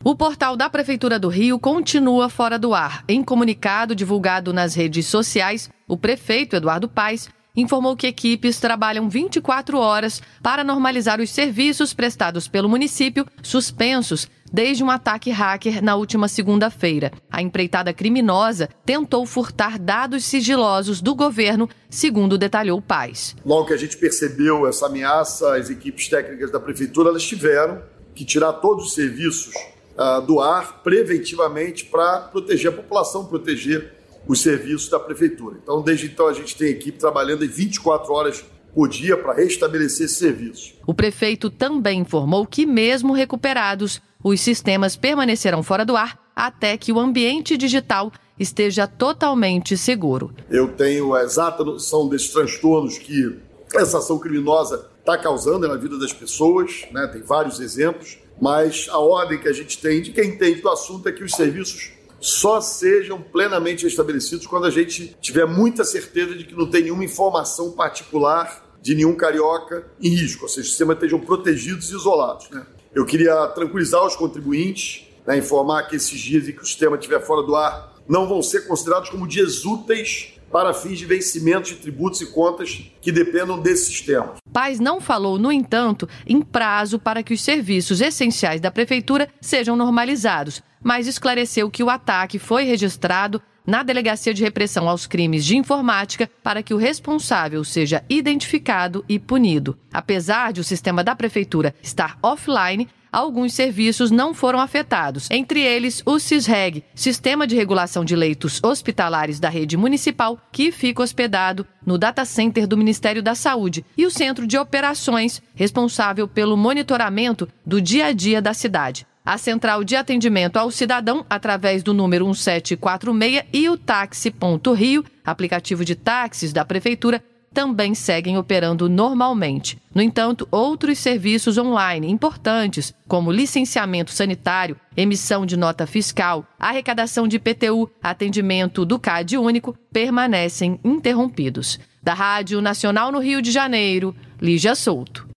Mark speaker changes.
Speaker 1: O portal da Prefeitura do Rio continua fora do ar. Em comunicado divulgado nas redes sociais, o prefeito Eduardo Paes informou que equipes trabalham 24 horas para normalizar os serviços prestados pelo município, suspensos desde um ataque hacker na última segunda-feira. A empreitada criminosa tentou furtar dados sigilosos do governo, segundo detalhou Paes.
Speaker 2: Logo que a gente percebeu essa ameaça, as equipes técnicas da Prefeitura elas tiveram que tirar todos os serviços do ar preventivamente para proteger a população, proteger os serviços da Prefeitura. Então, desde então, a gente tem equipe trabalhando em 24 horas por dia para restabelecer esses serviços.
Speaker 1: O prefeito também informou que, mesmo recuperados, os sistemas permanecerão fora do ar até que o ambiente digital esteja totalmente seguro.
Speaker 2: Eu tenho a exata noção desses transtornos que essa ação criminosa está causando na vida das pessoas, né? Tem vários exemplos, mas a ordem que a gente tem de quem entende do assunto é que os serviços só sejam plenamente restabelecidos quando a gente tiver muita certeza de que não tem nenhuma informação particular de nenhum carioca em risco, ou seja, os sistemas estejam protegidos e isolados, né? Eu queria tranquilizar os contribuintes, né, informar que esses dias em que o sistema estiver fora do ar não vão ser considerados como dias úteis para fins de vencimento de tributos e contas que dependam desse sistema.
Speaker 1: Paes não falou, no entanto, em prazo para que os serviços essenciais da Prefeitura sejam normalizados, mas esclareceu que o ataque foi registrado na Delegacia de Repressão aos Crimes de Informática para que o responsável seja identificado e punido. Apesar de o sistema da Prefeitura estar offline, alguns serviços não foram afetados, entre eles o SISREG, Sistema de Regulação de Leitos Hospitalares da Rede Municipal, que fica hospedado no Data Center do Ministério da Saúde, e o Centro de Operações, responsável pelo monitoramento do dia a dia da cidade. A Central de Atendimento ao Cidadão, através do número 1746, e o Táxi.Rio, aplicativo de táxis da Prefeitura, também seguem operando normalmente. No entanto, outros serviços online importantes, como licenciamento sanitário, emissão de nota fiscal, arrecadação de IPTU, atendimento do CAD único, permanecem interrompidos. Da Rádio Nacional no Rio de Janeiro, Lígia Souto.